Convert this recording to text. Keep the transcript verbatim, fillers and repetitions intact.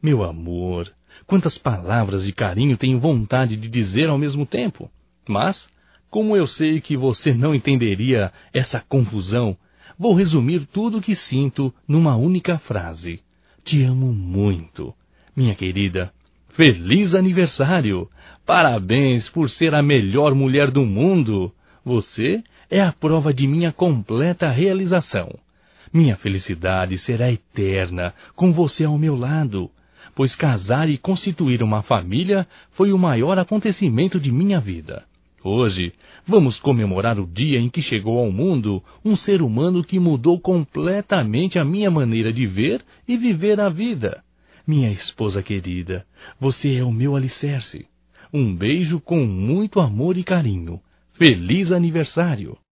Meu amor, quantas palavras de carinho tenho vontade de dizer ao mesmo tempo. Mas, como eu sei que você não entenderia essa confusão, vou resumir tudo o que sinto numa única frase. Te amo muito. Minha querida, feliz aniversário! Parabéns por ser a melhor mulher do mundo! Você é a prova de minha completa realização. Minha felicidade será eterna com você ao meu lado, pois casar e constituir uma família foi o maior acontecimento de minha vida. Hoje, vamos comemorar o dia em que chegou ao mundo um ser humano que mudou completamente a minha maneira de ver e viver a vida. Minha esposa querida, você é o meu alicerce. Um beijo com muito amor e carinho. Feliz aniversário!